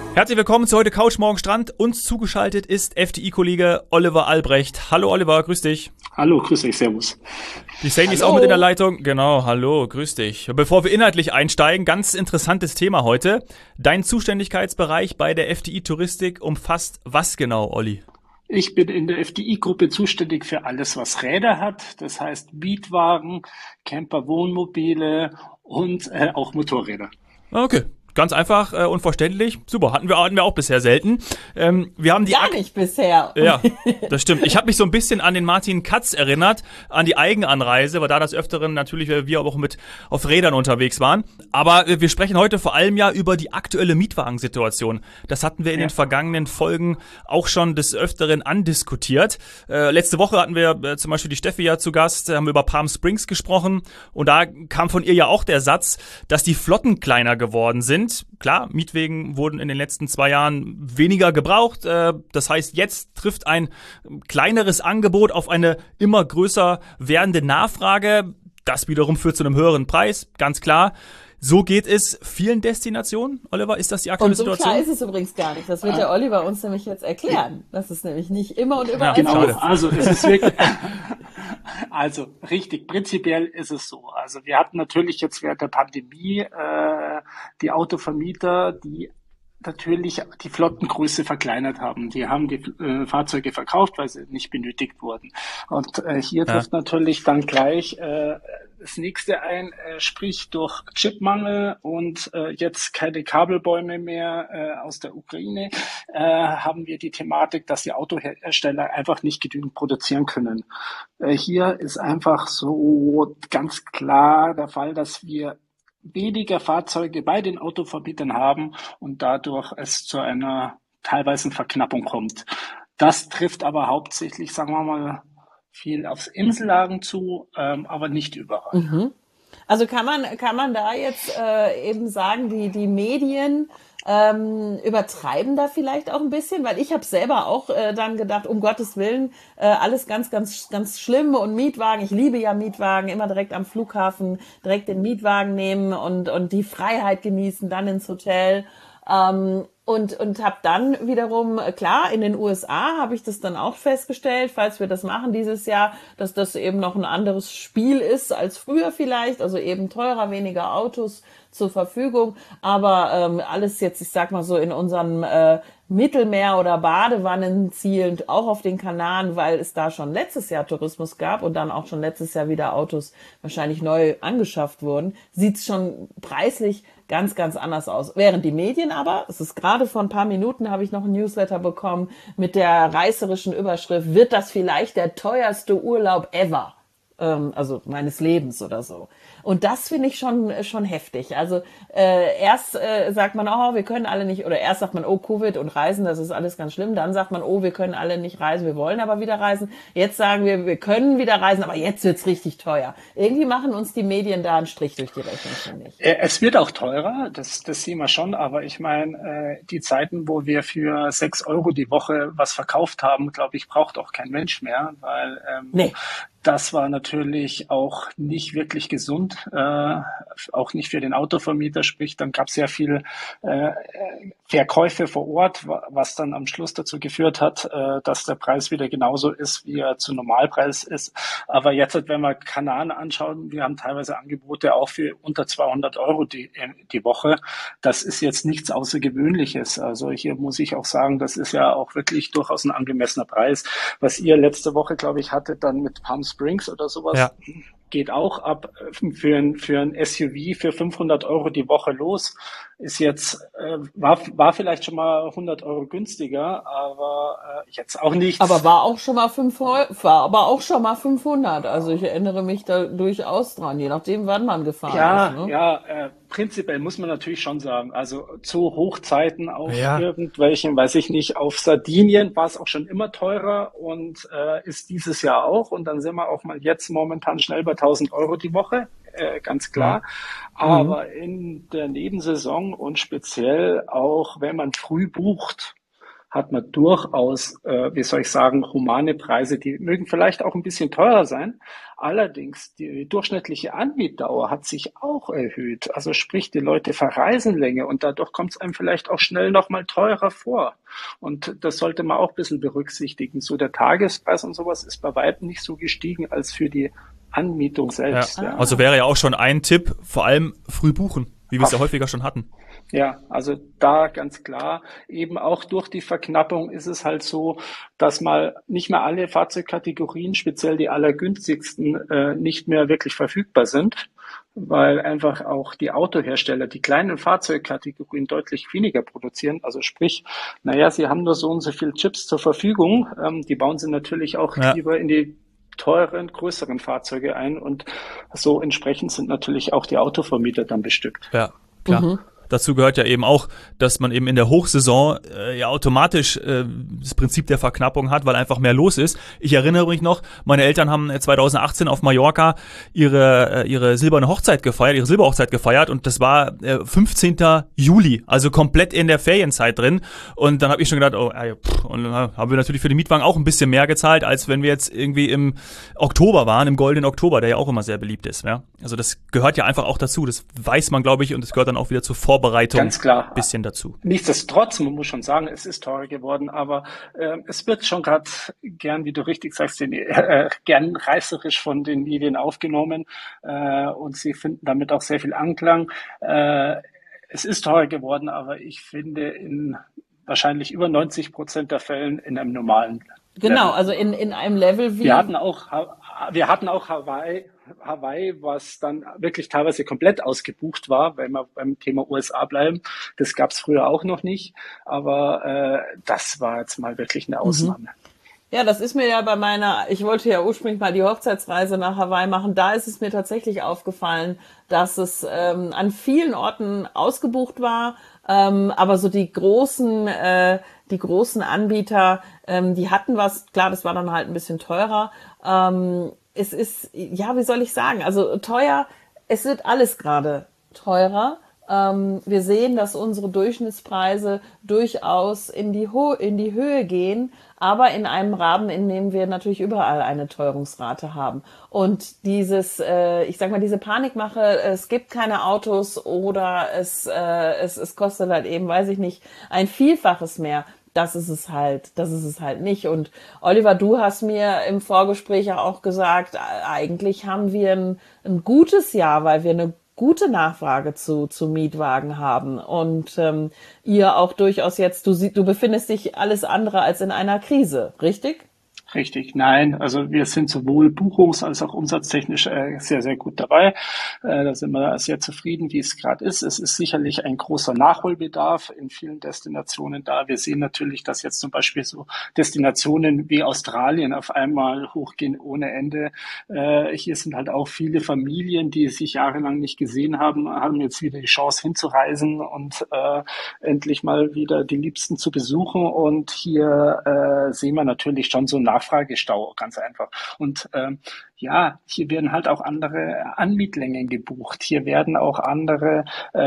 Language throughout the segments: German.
Herzlich willkommen zu heute Couch Morgen Strand. Uns zugeschaltet ist FDI-Kollege Oliver Albrecht. Hallo Oliver, grüß dich. Hallo, grüß dich, servus. Die Sandy ist auch mit in der Leitung. Genau, hallo, grüß dich. Bevor wir inhaltlich einsteigen, ganz interessantes Thema heute. Dein Zuständigkeitsbereich bei der FDI Touristik umfasst was genau, Olli? Ich bin in der FDI-Gruppe zuständig für alles, was Räder hat. Das heißt Mietwagen, Camper, Wohnmobile und auch Motorräder. Okay. Ganz einfach und verständlich. Super, hatten wir auch bisher selten. Wir haben die Gar nicht bisher. Ja, das stimmt. Ich habe mich so ein bisschen an den Martin Katz erinnert, an die Eigenanreise, weil da des Öfteren natürlich wir auch mit auf Rädern unterwegs waren. Aber wir sprechen heute vor allem ja über die aktuelle Mietwagensituation. Das hatten wir in den vergangenen Folgen auch schon des Öfteren andiskutiert. Letzte Woche hatten wir zum Beispiel die Steffi ja zu Gast, haben wir über Palm Springs gesprochen. Und da kam von ihr ja auch der Satz, dass die Flotten kleiner geworden sind. Klar, Mietwagen wurden in den letzten 2 Jahren weniger gebraucht. Das heißt, jetzt trifft ein kleineres Angebot auf eine immer größer werdende Nachfrage. Das wiederum führt zu einem höheren Preis, ganz klar. So geht es vielen Destinationen. Oliver, ist das die aktuelle Situation? Und so klar ist es übrigens gar nicht. Das wird der Oliver uns nämlich jetzt erklären. Das ist nämlich nicht immer und überall. Genau, also es ist wirklich... Also richtig, prinzipiell ist es so. Also wir hatten natürlich jetzt während der Pandemie die Autovermieter, die natürlich die Flottengröße verkleinert haben. Die haben die Fahrzeuge verkauft, weil sie nicht benötigt wurden. Und hier trifft natürlich dann gleich das nächste ein, sprich durch Chipmangel und jetzt keine Kabelbäume mehr aus der Ukraine, haben wir die Thematik, dass die Autohersteller einfach nicht genügend produzieren können. Hier ist einfach so ganz klar der Fall, dass wir weniger Fahrzeuge bei den Autovermietern haben und dadurch es zu einer teilweise Verknappung kommt. Das trifft aber hauptsächlich, sagen wir mal, viel aufs Insellagen zu, aber nicht überall. Mhm. Also kann man da jetzt eben sagen, die Medien übertreiben da vielleicht auch ein bisschen, weil ich habe selber auch dann gedacht, um Gottes Willen, alles ganz, ganz, ganz schlimm und Mietwagen, ich liebe ja Mietwagen, immer direkt am Flughafen, direkt den Mietwagen nehmen und die Freiheit genießen, dann ins Hotel. Und habe dann wiederum, klar, in den USA habe ich das dann auch festgestellt, falls wir das machen dieses Jahr, dass das eben noch ein anderes Spiel ist als früher vielleicht, also eben teurer, weniger Autos zur Verfügung, aber alles jetzt, ich sag mal so, in unserem Mittelmeer- oder Badewannen zielend, auch auf den Kanaren, weil es da schon letztes Jahr Tourismus gab und dann auch schon letztes Jahr wieder Autos wahrscheinlich neu angeschafft wurden, sieht's schon preislich ganz, ganz anders aus. Während die Medien aber, es ist gerade vor ein paar Minuten, habe ich noch ein Newsletter bekommen mit der reißerischen Überschrift, wird das vielleicht der teuerste Urlaub ever? Also meines Lebens oder so. Und das finde ich schon heftig. Also erst sagt man, oh, wir können alle nicht, oder erst sagt man, oh, Covid und Reisen, das ist alles ganz schlimm. Dann sagt man, oh, wir können alle nicht reisen, wir wollen aber wieder reisen. Jetzt sagen wir können wieder reisen, aber jetzt wird's richtig teuer. Irgendwie machen uns die Medien da einen Strich durch die Rechnung, finde ich. Es wird auch teurer, das sehen wir schon, aber ich meine, die Zeiten, wo wir für 6 Euro die Woche was verkauft haben, glaube ich, braucht auch kein Mensch mehr, weil Nee. Das war natürlich auch nicht wirklich gesund, auch nicht für den Autovermieter, sprich, dann gab es sehr viel Verkäufe vor Ort, was dann am Schluss dazu geführt hat, dass der Preis wieder genauso ist, wie er zu Normalpreis ist. Aber jetzt, wenn wir Kanaren anschauen, wir haben teilweise Angebote auch für unter 200 Euro die Woche. Das ist jetzt nichts Außergewöhnliches. Also hier muss ich auch sagen, das ist ja auch wirklich durchaus ein angemessener Preis. Was ihr letzte Woche, glaube ich, hattet dann mit Palm Springs oder sowas, ja, geht auch ab für ein SUV für 500 Euro die Woche los. Ist jetzt, war vielleicht schon mal 100 Euro günstiger, aber jetzt auch nicht. Aber war auch schon mal 500. Also ich erinnere mich da durchaus dran, je nachdem, wann man gefahren ist. Ne? Ja, prinzipiell muss man natürlich schon sagen, also zu Hochzeiten auf irgendwelchen, weiß ich nicht, auf Sardinien war es auch schon immer teurer und ist dieses Jahr auch. Und dann sind wir auch mal jetzt momentan schnell bei 1000 Euro die Woche. Ganz klar. Aber in der Nebensaison und speziell auch, wenn man früh bucht, hat man durchaus, wie soll ich sagen, humane Preise, die mögen vielleicht auch ein bisschen teurer sein. Allerdings, die durchschnittliche Anmietdauer hat sich auch erhöht. Also sprich, die Leute verreisen länger und dadurch kommt es einem vielleicht auch schnell nochmal teurer vor. Und das sollte man auch ein bisschen berücksichtigen. So der Tagespreis und sowas ist bei weitem nicht so gestiegen als für die Anmietung selbst. Ja. Also wäre ja auch schon ein Tipp, vor allem früh buchen, wie wir es ja häufiger schon hatten. Ja, also da ganz klar, eben auch durch die Verknappung ist es halt so, dass mal nicht mehr alle Fahrzeugkategorien, speziell die allergünstigsten, nicht mehr wirklich verfügbar sind, weil einfach auch die Autohersteller die kleinen Fahrzeugkategorien deutlich weniger produzieren. Also sprich, sie haben nur so und so viel Chips zur Verfügung, die bauen sie natürlich auch lieber in die teuren, größeren Fahrzeuge ein und so entsprechend sind natürlich auch die Autovermieter dann bestückt. Ja, klar. Mhm. Dazu gehört ja eben auch, dass man eben in der Hochsaison ja automatisch das Prinzip der Verknappung hat, weil einfach mehr los ist. Ich erinnere mich noch, meine Eltern haben 2018 auf Mallorca ihre silberne Hochzeit gefeiert, ihre Silberhochzeit gefeiert und das war 15. Juli, also komplett in der Ferienzeit drin. Und dann habe ich schon gedacht, und dann haben wir natürlich für den Mietwagen auch ein bisschen mehr gezahlt, als wenn wir jetzt irgendwie im Oktober waren, im goldenen Oktober, der ja auch immer sehr beliebt ist. Ja? Also das gehört ja einfach auch dazu, das weiß man, glaube ich, und das gehört dann auch wieder zur Vorbereitung ganz klar ein bisschen dazu. Nichtsdestotrotz, man muss schon sagen, es ist teurer geworden, aber es wird schon gerade gern, wie du richtig sagst, gern reißerisch von den Medien aufgenommen und sie finden damit auch sehr viel Anklang. Es ist teurer geworden, aber ich finde in wahrscheinlich über 90% der Fällen in einem normalen Genau, Level. Also in einem Level wie... Wir hatten auch Hawaii, was dann wirklich teilweise komplett ausgebucht war, wenn wir beim Thema USA bleiben. Das gab es früher auch noch nicht, aber das war jetzt mal wirklich eine Ausnahme. Ja, das ist mir ja ich wollte ja ursprünglich mal die Hochzeitsreise nach Hawaii machen, da ist es mir tatsächlich aufgefallen, dass es an vielen Orten ausgebucht war, aber so die großen Anbieter, die hatten was, klar, das war dann halt ein bisschen teurer. Es ist, ja, wie soll ich sagen, also teuer, es wird alles gerade teurer. Wir sehen, dass unsere Durchschnittspreise durchaus in die Höhe gehen, aber in einem Rahmen, in dem wir natürlich überall eine Teuerungsrate haben. Und diese Panikmache, es gibt keine Autos oder es kostet halt eben, weiß ich nicht, ein Vielfaches mehr. Das ist es halt nicht. Und Oliver, du hast mir im Vorgespräch ja auch gesagt, eigentlich haben wir ein gutes Jahr, weil wir eine gute Nachfrage zu Mietwagen haben und ihr auch durchaus jetzt, du befindest dich alles andere als in einer Krise, richtig? Richtig, nein, also wir sind sowohl buchungs- als auch umsatztechnisch sehr, sehr gut dabei. Da sind wir sehr zufrieden, wie es gerade ist. Es ist sicherlich ein großer Nachholbedarf in vielen Destinationen da. Wir sehen natürlich, dass jetzt zum Beispiel so Destinationen wie Australien auf einmal hochgehen ohne Ende. Hier sind halt auch viele Familien, die sich jahrelang nicht gesehen haben jetzt wieder die Chance hinzureisen und endlich mal wieder die Liebsten zu besuchen. Und hier sehen wir natürlich schon so Nachfragestau, ganz einfach. Und hier werden halt auch andere Anmietlängen gebucht. Hier werden auch andere,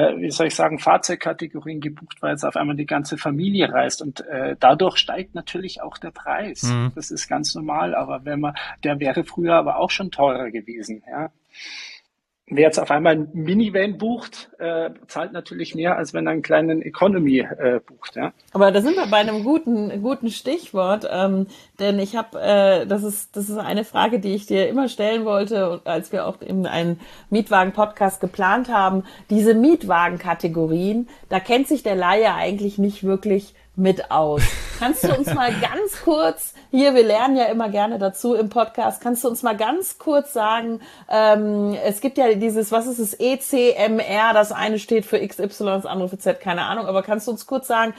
Fahrzeugkategorien gebucht, weil jetzt auf einmal die ganze Familie reist. Und dadurch steigt natürlich auch der Preis. Mhm. Das ist ganz normal, aber der wäre früher aber auch schon teurer gewesen, ja. Wer jetzt auf einmal einen Minivan bucht, zahlt natürlich mehr, als wenn er einen kleinen Economy bucht. Ja? Aber da sind wir bei einem guten Stichwort, denn ich habe, das ist eine Frage, die ich dir immer stellen wollte, als wir auch eben einen Mietwagen-Podcast geplant haben. Diese Mietwagen-Kategorien, da kennt sich der Laie eigentlich nicht wirklich mit aus. Kannst du uns mal ganz kurz, wir lernen ja immer gerne dazu im Podcast, kannst du uns mal ganz kurz sagen, es gibt ja dieses, was ist es, ECMR, das eine steht für XY, das andere für Z, keine Ahnung, aber kannst du uns kurz sagen,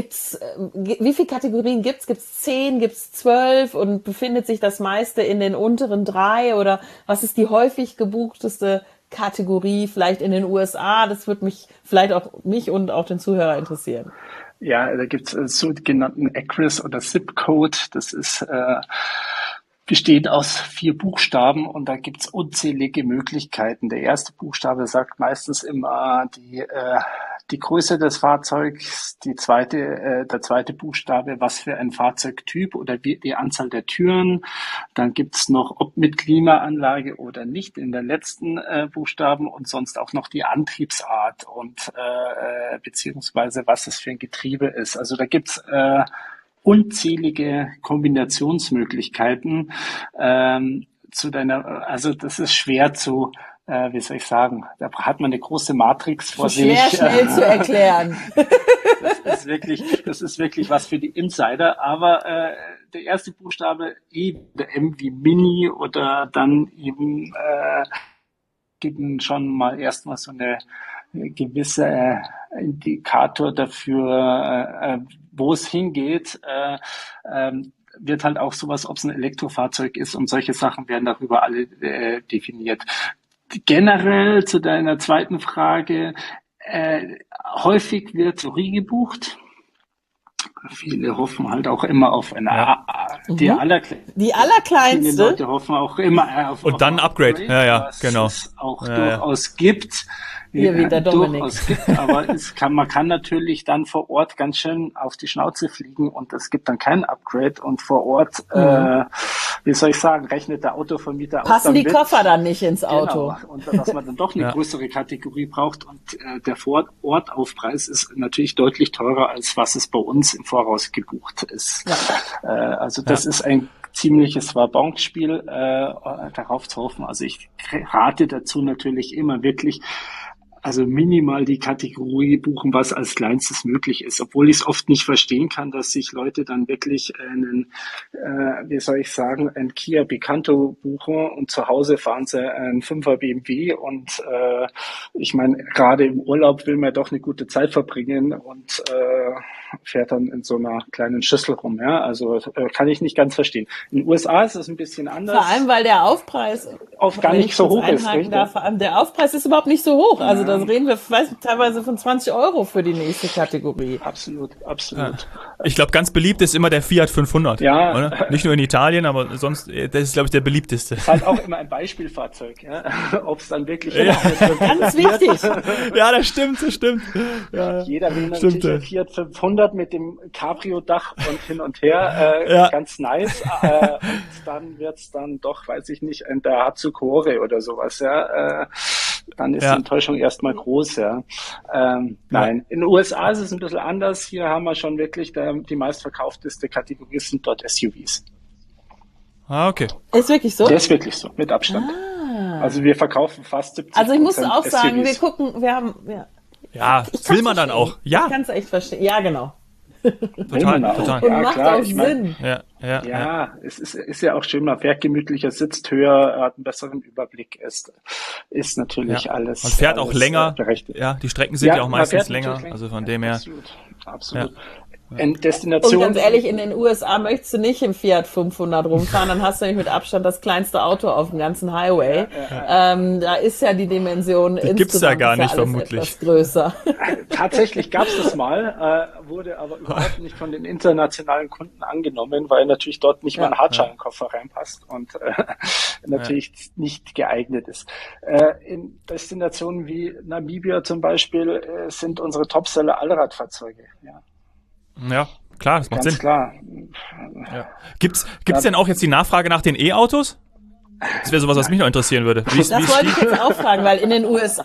wie viele Kategorien gibt's? Gibt's 10, gibt's 12 und befindet sich das meiste in den unteren 3 oder was ist die häufig gebuchteste Kategorie vielleicht in den USA? Das würde mich vielleicht auch mich und auch den Zuhörer interessieren. Ja, da gibt's sogenannten ACRIS oder ZIP-Code. Das ist besteht aus 4 Buchstaben und da gibt's unzählige Möglichkeiten. Der erste Buchstabe sagt meistens immer die Größe des Fahrzeugs, der zweite Buchstabe, was für ein Fahrzeugtyp oder die Anzahl der Türen. Dann gibt's noch, ob mit Klimaanlage oder nicht, in der letzten Buchstaben und sonst auch noch die Antriebsart und beziehungsweise was es für ein Getriebe ist. Also da gibt's unzählige Kombinationsmöglichkeiten also das ist schwer zu, wie soll ich sagen, da hat man eine große Matrix vor sich. Schnell zu erklären. Das ist wirklich was für die Insider, aber der erste Buchstabe E, der M wie Mini oder dann eben gibt schon mal erstmal so eine gewisse Indikator dafür, wo es hingeht, wird halt auch sowas, ob es ein Elektrofahrzeug ist und solche Sachen werden darüber alle definiert. Generell zu deiner zweiten Frage, häufig wird Theorie gebucht. Viele hoffen halt auch immer auf eine die allerkleinste. Viele Leute hoffen auch immer auf und dann Upgrade. Ja, genau. Was es auch durchaus gibt. Hier wieder Dominik. Aber man kann natürlich dann vor Ort ganz schön auf die Schnauze fliegen und es gibt dann kein Upgrade und vor Ort, wie soll ich sagen, rechnet der Autovermieter passen die Koffer dann nicht ins Auto. Genau. Und dass man dann doch eine größere Kategorie braucht und der Vorortaufpreis ist natürlich deutlich teurer, als was es bei uns im Voraus gebucht ist. Ja. Also das ist ein ziemliches Wabonspiel, darauf zu hoffen. Also ich rate dazu natürlich immer wirklich, also minimal die Kategorie buchen, was als kleinstes möglich ist, obwohl ich es oft nicht verstehen kann, dass sich Leute dann wirklich einen, ein Kia Picanto buchen und zu Hause fahren sie einen 5er BMW und ich meine, gerade im Urlaub will man doch eine gute Zeit verbringen und fährt dann in so einer kleinen Schüssel rum. Ja, also kann ich nicht ganz verstehen. In den USA ist es ein bisschen anders. Vor allem, weil der Aufpreis gar nicht so hoch ist. Vor allem der Aufpreis ist überhaupt nicht so hoch. Also da reden wir teilweise von 20 € für die nächste Kategorie. Absolut. Ja. Ich glaube, ganz beliebt ist immer der Fiat 500. Ja. Oder? Nicht nur in Italien, aber sonst, das ist, glaube ich, der beliebteste. Ist halt auch immer ein Beispielfahrzeug. Ja? Ob es dann wirklich ganz wichtig. Ja, das stimmt. Ja, jeder will natürlich ein Fiat 500 mit dem Cabrio-Dach und hin und her, ganz nice. Und dann wird's dann doch, weiß ich nicht, ein Daihatsu Core oder sowas. Ja. Dann ist die Enttäuschung erstmal groß. Ja. Nein, in den USA ist es ein bisschen anders. Hier haben wir schon wirklich die meistverkaufteste Kategorie sind dort SUVs. Ah, okay. Ist wirklich so? Der ist wirklich so, mit Abstand. Also wir verkaufen fast 70%. Also ich muss auch sagen, wir haben will man dann auch. Ja. Ich kann es echt verstehen. Ja, genau. Total. Und ja, macht klar, auch Sinn. Ja, es ist ja auch schön, man fährt gemütlicher, sitzt höher, hat einen besseren Überblick, ist natürlich alles. Man fährt auch länger. Berechtigt. Ja, die Strecken sind ja auch meistens länger. Also von dem her. Absolut. Ja. Destination. Und ganz ehrlich, in den USA möchtest du nicht im Fiat 500 rumfahren, dann hast du nämlich mit Abstand das kleinste Auto auf dem ganzen Highway. Da ist ja die Dimension die gibt's da gar nicht, vermutlich. Etwas größer. Tatsächlich gab's das mal, wurde aber überhaupt nicht von den internationalen Kunden angenommen, weil natürlich dort nicht mal ein Hartschalenkoffer reinpasst und natürlich nicht geeignet ist. In Destinationen wie Namibia zum Beispiel sind unsere Topseller Allradfahrzeuge. Ja, klar, das macht Sinn. Ganz klar. Ja. Gibt's denn auch jetzt die Nachfrage nach den E-Autos? Das wäre sowas, was mich noch interessieren würde. Das wollte ich jetzt auch fragen, weil in den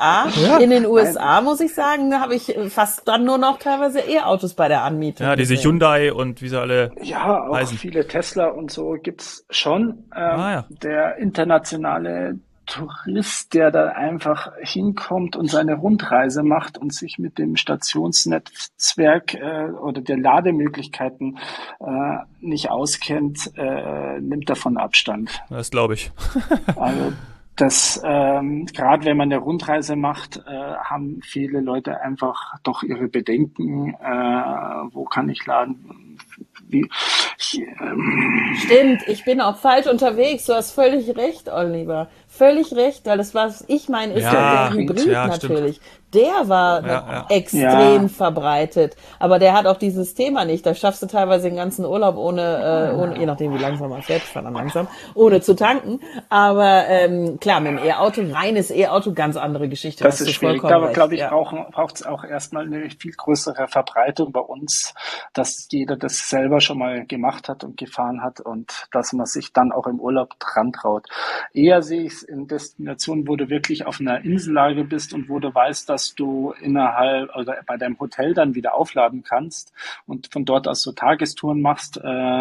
USA, muss ich sagen, da habe ich fast dann nur noch teilweise E-Autos bei der Anmietung. Ja, diese Hyundai und wie sie alle auch heißen. Viele Tesla und so gibt's schon. Der internationale Tourist, der da einfach hinkommt und seine Rundreise macht und sich mit dem Stationsnetzwerk oder der Lademöglichkeiten nicht auskennt, nimmt davon Abstand. Das glaube ich. Also das gerade wenn man eine Rundreise macht, haben viele Leute einfach doch ihre Bedenken. Wo kann ich laden? Stimmt, ich bin auch falsch unterwegs. Du hast völlig recht, Oliver. völlig recht, weil das, was ich meine, ist Ja, der Hybrid ja, natürlich. Der war Ja. extrem Ja. verbreitet, aber der hat auch dieses Thema nicht. Da schaffst du teilweise den ganzen Urlaub ohne je nachdem wie langsam man fährt, fahr dann langsam, ohne zu tanken. Aber klar, mit dem E-Auto, reines E-Auto, ganz andere Geschichte. Das hast ist du schwierig. vollkommen Da, recht, glaube ich, ja. braucht es auch erstmal eine viel größere Verbreitung bei uns, dass jeder das selber schon mal gemacht hat und gefahren hat und dass man sich dann auch im Urlaub dran traut. Eher sehe ich es in Destinationen, wo du wirklich auf einer Insellage bist und wo du weißt, dass du innerhalb oder bei deinem Hotel dann wieder aufladen kannst und von dort aus so Tagestouren machst.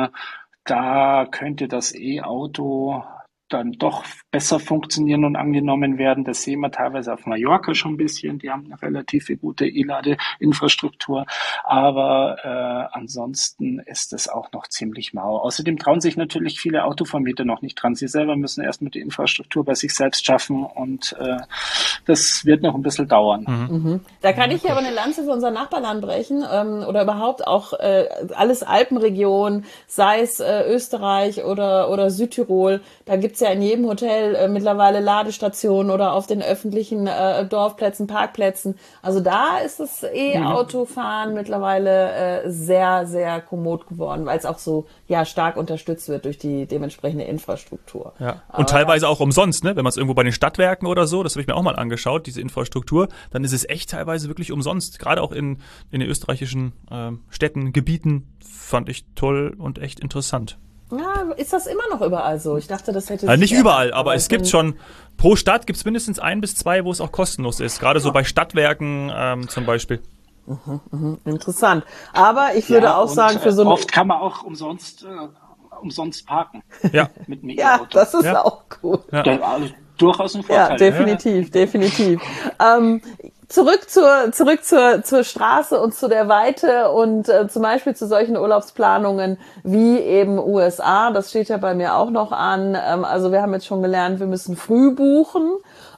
Da könnte das E-Auto dann doch besser funktionieren und angenommen werden. Das sehen wir teilweise auf Mallorca schon ein bisschen. Die haben eine relativ gute E-Ladeinfrastruktur. Aber ansonsten ist es auch noch ziemlich mau. Außerdem trauen sich natürlich viele Autovermieter noch nicht dran. Sie selber müssen erst mit der Infrastruktur bei sich selbst schaffen und das wird noch ein bisschen dauern. Da kann ich hier aber eine Lanze für unser Nachbarland brechen oder überhaupt auch alles Alpenregion, sei es Österreich oder Südtirol. Da gibt's ja in jedem Hotel mittlerweile Ladestationen oder auf den öffentlichen Dorfplätzen, Parkplätzen. Also da ist das E-Autofahren mittlerweile sehr, sehr kommod geworden, weil es auch so stark unterstützt wird durch die dementsprechende Infrastruktur. Ja. Und teilweise auch umsonst, ne? Wenn man es irgendwo bei den Stadtwerken oder so, das habe ich mir auch mal angeschaut, diese Infrastruktur, dann ist es echt teilweise wirklich umsonst. Gerade auch in den österreichischen Städten, Gebieten, fand ich toll und echt interessant. Ja, ist das immer noch überall so? Ich dachte, das hätte Nicht sich überall, geändert, aber es gibt schon, pro Stadt gibt es mindestens 1 bis 2, wo es auch kostenlos ist. Gerade so bei Stadtwerken zum Beispiel. Interessant. Aber ich würde auch und, sagen, für so eine... oft kann man auch umsonst parken Ja. mit dem Ja, E-Auto. das ist Ja. auch cool. Also durchaus ein Ja, Vorteil. definitiv. Zurück zur Straße und zu der Weite und zum Beispiel zu solchen Urlaubsplanungen wie eben USA. Das steht ja bei mir auch noch an. Also wir haben jetzt schon gelernt, wir müssen früh buchen.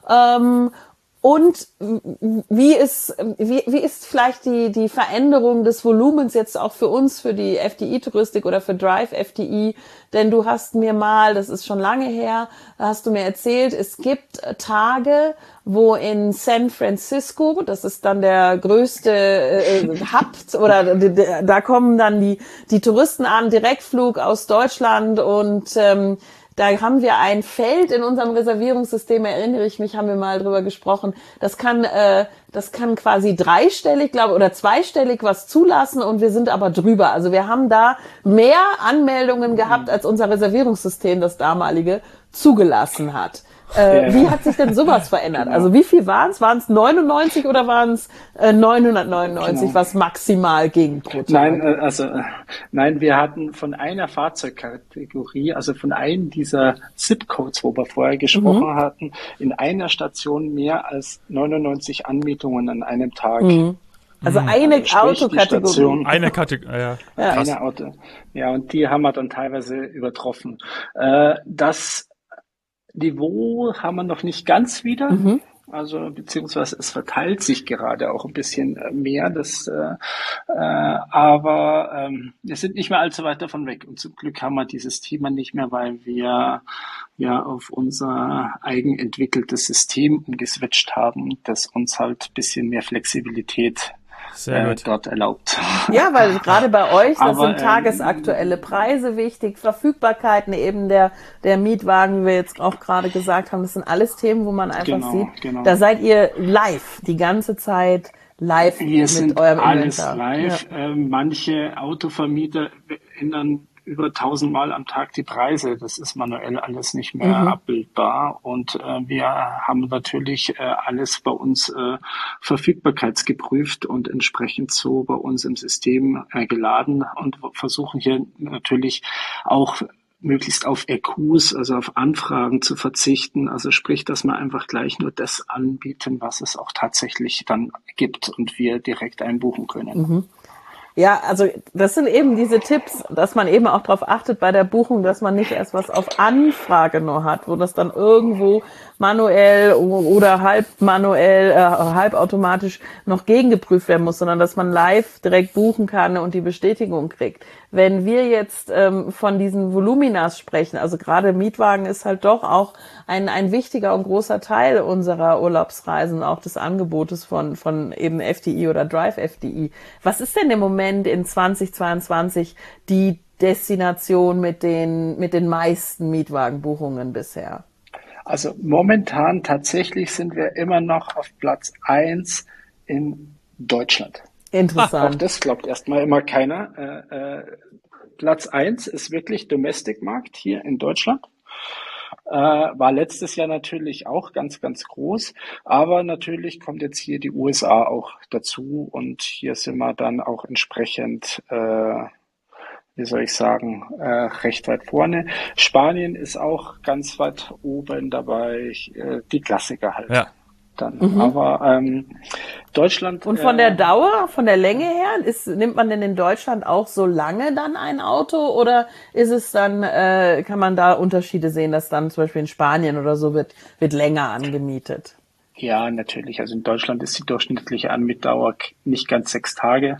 Und wie ist vielleicht die Veränderung des Volumens jetzt auch für uns, für die FDI-Touristik oder für Drive FDI? Denn du hast mir mal, das ist schon lange her, hast du mir erzählt, es gibt Tage, wo in San Francisco, das ist dann der größte Hub, oder da kommen dann die Touristen an, Direktflug aus Deutschland und da haben wir ein Feld in unserem Reservierungssystem, erinnere ich mich, haben wir mal drüber gesprochen. Das kann quasi dreistellig, glaube oder zweistellig was zulassen und wir sind aber drüber. Also wir haben da mehr Anmeldungen gehabt, als unser Reservierungssystem, das damalige, zugelassen hat. Wie hat sich denn sowas verändert? Genau. Also wie viel waren es? Waren es 99 oder waren es 999, Genau. was maximal ging pro Tag? Nein, wir hatten von einer Fahrzeugkategorie, also von einem dieser Zip-Codes, wo wir vorher gesprochen hatten, in einer Station mehr als 99 Anmietungen an einem Tag. Also eine Also sprich, die Autokategorie. Station- Eine Kategorie, ja. Krass. Eine Auto. Ja, und die haben wir dann teilweise übertroffen. Das Niveau haben wir noch nicht ganz wieder. Also beziehungsweise es verteilt sich gerade auch ein bisschen mehr. Aber wir sind nicht mehr allzu weit davon weg. Und zum Glück haben wir dieses Thema nicht mehr, weil wir ja auf unser eigenentwickeltes System umgeswitcht haben, das uns halt ein bisschen mehr Flexibilität Sehr gut. dort erlaubt. Ja, weil gerade bei euch, das Aber, sind tagesaktuelle Preise wichtig, Verfügbarkeiten eben der Mietwagen, wie wir jetzt auch gerade gesagt haben, das sind alles Themen, wo man einfach sieht, Genau. da seid ihr live, die ganze Zeit live Wir mit sind eurem alles Inventar. live. Manche Autovermieter ändern über 1000 Mal am Tag die Preise. Das ist manuell alles nicht mehr abbildbar. Und wir haben natürlich alles bei uns verfügbarkeitsgeprüft und entsprechend so bei uns im System geladen und versuchen hier natürlich auch möglichst auf EQs, also auf Anfragen zu verzichten. Also sprich, dass wir einfach gleich nur das anbieten, was es auch tatsächlich dann gibt und wir direkt einbuchen können. Ja, also das sind eben diese Tipps, dass man eben auch darauf achtet bei der Buchung, dass man nicht erst was auf Anfrage nur hat, wo das dann irgendwo manuell oder halb manuell, halbautomatisch noch gegengeprüft werden muss, sondern dass man live direkt buchen kann und die Bestätigung kriegt. Wenn wir jetzt von diesen Voluminas sprechen, also gerade Mietwagen ist halt doch auch ein wichtiger und großer Teil unserer Urlaubsreisen, auch des Angebotes von eben FDI oder Drive FDI. Was ist denn im Moment in 2022 die Destination mit den meisten Mietwagenbuchungen bisher? Also momentan tatsächlich sind wir immer noch auf Platz 1 in Deutschland. Interessant. Auch das glaubt erstmal immer keiner. Platz 1 ist wirklich Domestic-Markt hier in Deutschland. War letztes Jahr natürlich auch ganz, ganz groß. Aber natürlich kommt jetzt hier die USA auch dazu. Und hier sind wir dann auch entsprechend, wie soll ich sagen, recht weit vorne. Spanien ist auch ganz weit oben dabei. Die Klassiker halt. Ja. Dann. Aber Deutschland. Und von der Dauer, von der Länge her, nimmt man denn in Deutschland auch so lange dann ein Auto oder ist es dann, kann man da Unterschiede sehen, dass dann zum Beispiel in Spanien oder so wird länger angemietet? Ja, natürlich. Also in Deutschland ist die durchschnittliche Anmietdauer nicht ganz 6 Tage,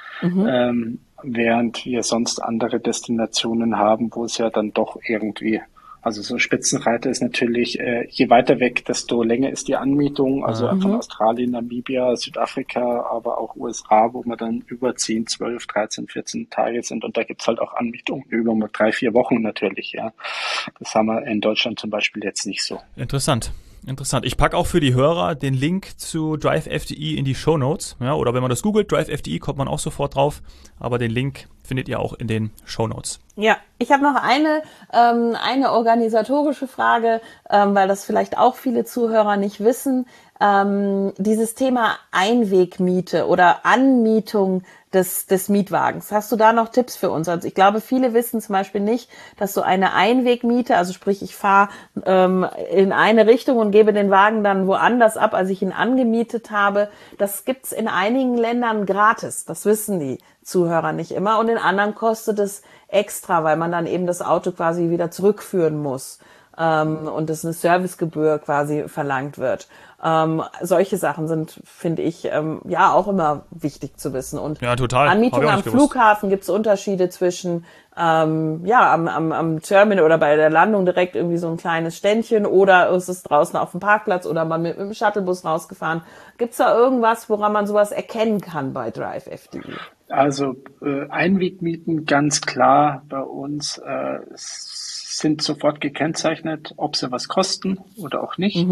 während wir sonst andere Destinationen haben, wo es ja dann doch irgendwie. Also so Spitzenreiter ist natürlich, je weiter weg, desto länger ist die Anmietung. Also von Australien, Namibia, Südafrika, aber auch USA, wo wir dann über 10, 12, 13, 14 Tage sind. Und da gibt's halt auch Anmietungen über 3, 4 Wochen natürlich. Ja, das haben wir in Deutschland zum Beispiel jetzt nicht so. Interessant. Ich packe auch für die Hörer den Link zu Drive FDI in die Shownotes. Ja, oder wenn man das googelt, Drive FDI, kommt man auch sofort drauf. Aber den Link findet ihr auch in den Shownotes. Ja, ich habe noch eine organisatorische Frage, weil das vielleicht auch viele Zuhörer nicht wissen. Dieses Thema Einwegmiete oder Anmietung des Mietwagens. Hast du da noch Tipps für uns? Also ich glaube, viele wissen zum Beispiel nicht, dass so eine Einwegmiete, also sprich, ich fahre in eine Richtung und gebe den Wagen dann woanders ab, als ich ihn angemietet habe. Das gibt's in einigen Ländern gratis. Das wissen die Zuhörer nicht immer. Und in anderen kostet es extra, weil man dann eben das Auto quasi wieder zurückführen muss. Und es eine Servicegebühr quasi verlangt wird. Solche Sachen sind, finde ich, ja auch immer wichtig zu wissen. Und ja, total. Anmietung am Flughafen gibt es Unterschiede zwischen am Terminal oder bei der Landung direkt irgendwie so ein kleines Ständchen oder ist es draußen auf dem Parkplatz oder man mit dem Shuttlebus rausgefahren. Gibt es da irgendwas, woran man sowas erkennen kann bei Drive FDI? Also Einwegmieten ganz klar bei uns sind sofort gekennzeichnet, ob sie was kosten oder auch nicht.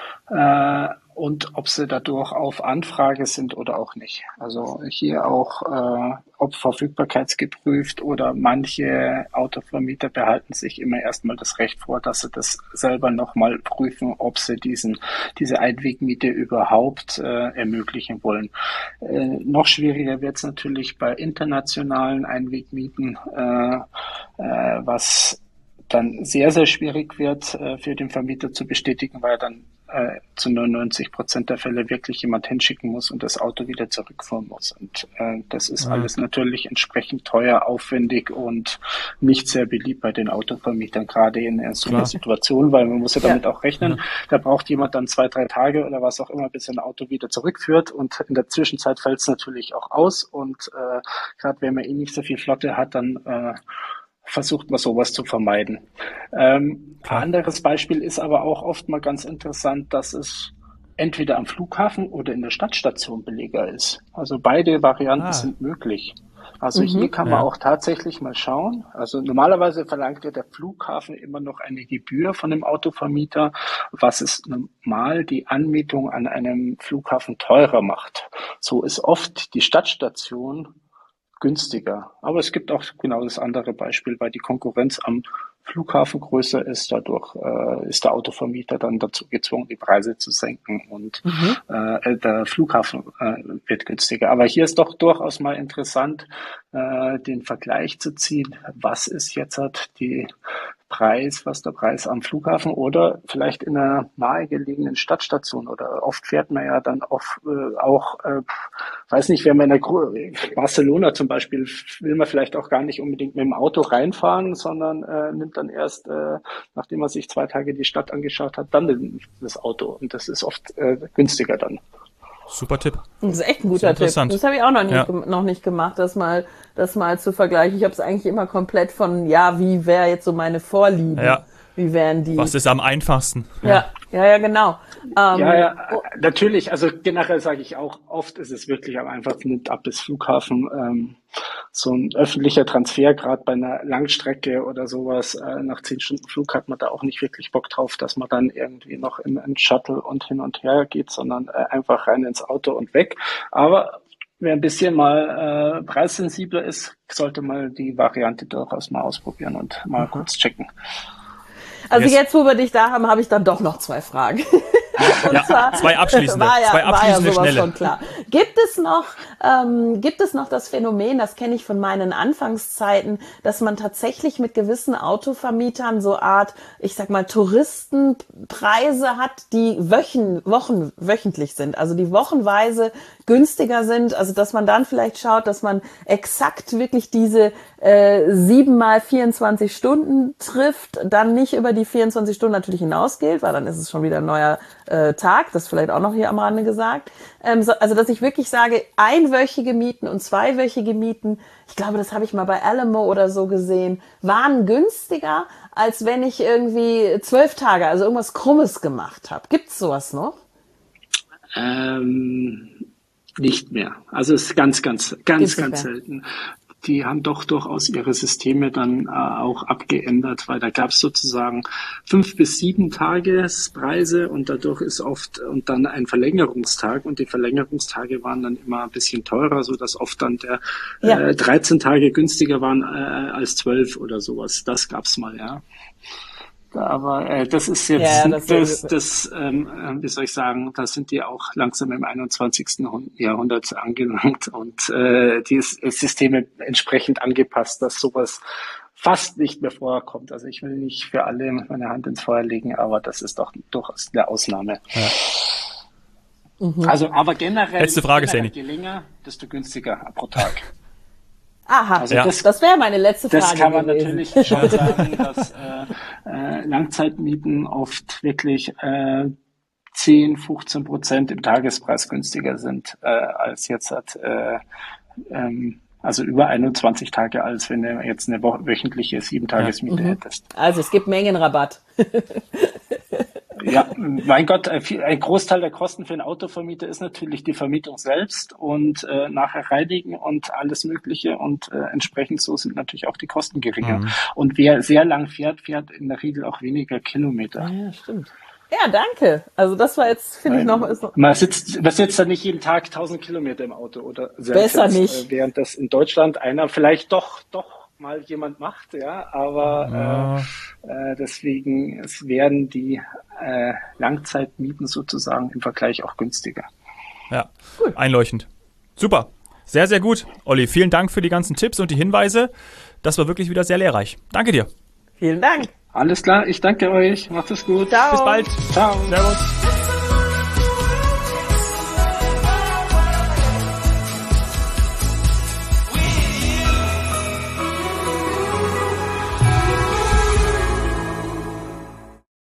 Und ob sie dadurch auf Anfrage sind oder auch nicht. Also hier auch, ob verfügbarkeitsgeprüft oder manche Autovermieter behalten sich immer erstmal das Recht vor, dass sie das selber nochmal prüfen, ob sie diese Einwegmiete überhaupt ermöglichen wollen. Noch schwieriger wird es natürlich bei internationalen Einwegmieten, was dann sehr, sehr schwierig wird für den Vermieter zu bestätigen, weil er dann zu 99% der Fälle wirklich jemand hinschicken muss und das Auto wieder zurückfahren muss. Und das ist alles natürlich entsprechend teuer, aufwendig und nicht sehr beliebt bei den Autovermietern, gerade in so einer Situation, weil man muss ja damit auch rechnen, da braucht jemand dann 2, 3 Tage oder was auch immer, bis er ein Auto wieder zurückführt und in der Zwischenzeit fällt es natürlich auch aus und gerade wenn man nicht so viel Flotte hat, dann versucht man sowas zu vermeiden. Anderes Beispiel ist aber auch oft mal ganz interessant, dass es entweder am Flughafen oder in der Stadtstation billiger ist. Also beide Varianten sind möglich. Also hier kann man auch tatsächlich mal schauen. Also normalerweise verlangt ja der Flughafen immer noch eine Gebühr von dem Autovermieter, was es normal die Anmietung an einem Flughafen teurer macht. So ist oft die Stadtstation günstiger. Aber es gibt auch genau das andere Beispiel, weil die Konkurrenz am Flughafen größer ist. Dadurch ist der Autovermieter dann dazu gezwungen, die Preise zu senken und der Flughafen wird günstiger. Aber hier ist doch durchaus mal interessant, den Vergleich zu ziehen. Was ist jetzt die Preis, was der Preis am Flughafen oder vielleicht in einer nahegelegenen Stadtstation oder oft fährt man ja dann weiß nicht, wenn man in Barcelona zum Beispiel, will man vielleicht auch gar nicht unbedingt mit dem Auto reinfahren, sondern nimmt dann erst, nachdem man sich 2 Tage die Stadt angeschaut hat, dann das Auto und das ist oft günstiger dann. Super Tipp. Das ist echt ein guter Tipp. Das habe ich auch noch nicht gemacht, das mal zu vergleichen. Ich habe es eigentlich immer komplett von, wie wäre jetzt so meine Vorliebe? Ja. Wie wären die? Was ist am einfachsten? Ja, genau. Natürlich. Also generell sage ich auch, oft ist es wirklich am einfachsten, nimmt ab bis Flughafen. So ein öffentlicher Transfer, gerade bei einer Langstrecke oder sowas, nach 10 Stunden Flug hat man da auch nicht wirklich Bock drauf, dass man dann irgendwie noch in einen Shuttle und hin und her geht, sondern einfach rein ins Auto und weg. Aber wer ein bisschen mal preissensibler ist, sollte mal die Variante durchaus mal ausprobieren und mal kurz checken. Also jetzt, wo wir dich da haben, habe ich dann doch noch 2 Fragen. Und zwar, 2 abschließende, zwei abschließende schnelle. Schon klar. Gibt es noch das Phänomen, das kenne ich von meinen Anfangszeiten, dass man tatsächlich mit gewissen Autovermietern so Art, ich sag mal, Touristenpreise hat, die wöchentlich sind, also die wochenweise günstiger sind, also dass man dann vielleicht schaut, dass man exakt wirklich diese 7 mal 24 Stunden trifft, dann nicht über die 24 Stunden natürlich hinausgeht, weil dann ist es schon wieder ein neuer Tag, das vielleicht auch noch hier am Rande gesagt. Also dass ich wirklich sage, einwöchige Mieten und 2-wöchige Mieten, ich glaube, das habe ich mal bei Alamo oder so gesehen, waren günstiger, als wenn ich irgendwie 12 Tage, also irgendwas Krummes gemacht habe. Gibt's sowas noch? Nicht mehr. Also es ist ganz selten. Die haben doch durchaus ihre Systeme dann auch abgeändert, weil da gab es sozusagen 5 bis 7 Tagespreise und dadurch ist oft und dann ein Verlängerungstag und die Verlängerungstage waren dann immer ein bisschen teurer, so dass oft dann 13 Tage günstiger waren als 12 oder sowas. Das gab's mal, ja. Aber das ist jetzt, wie soll ich sagen, da sind die auch langsam im 21. Jahrhundert angelangt und die Systeme entsprechend angepasst, dass sowas fast nicht mehr vorkommt. Also ich will nicht für alle meine Hand ins Feuer legen, aber das ist doch durchaus eine Ausnahme. Ja. Also, aber generell, letzte Frage, je länger, desto günstiger pro Tag. Aha, also das wäre meine letzte Frage. Das kann man gewesen. Natürlich schon sagen, dass Langzeitmieten oft wirklich 10-15% im Tagespreis günstiger sind als jetzt also über 21 Tage, als wenn du jetzt eine wöchentliche 7-Tagesmiete hättest. Also es gibt Mengenrabatt. Ja, mein Gott, ein Großteil der Kosten für einen Autovermieter ist natürlich die Vermietung selbst und nachher reinigen und alles Mögliche und entsprechend so sind natürlich auch die Kosten geringer. Und wer sehr lang fährt in der Regel auch weniger Kilometer. Ja, stimmt. Ja, danke. Also das war jetzt, finde ich noch... Man sitzt da nicht jeden Tag 1000 Kilometer im Auto oder selbst besser nicht. Während das in Deutschland einer vielleicht doch mal jemand macht, ja, aber deswegen werden die Langzeitmieten sozusagen im Vergleich auch günstiger. Ja, cool. Einleuchtend. Super. Sehr, sehr gut. Olli, vielen Dank für die ganzen Tipps und die Hinweise. Das war wirklich wieder sehr lehrreich. Danke dir. Vielen Dank. Alles klar, ich danke euch. Macht es gut. Ciao. Bis bald. Ciao. Servus.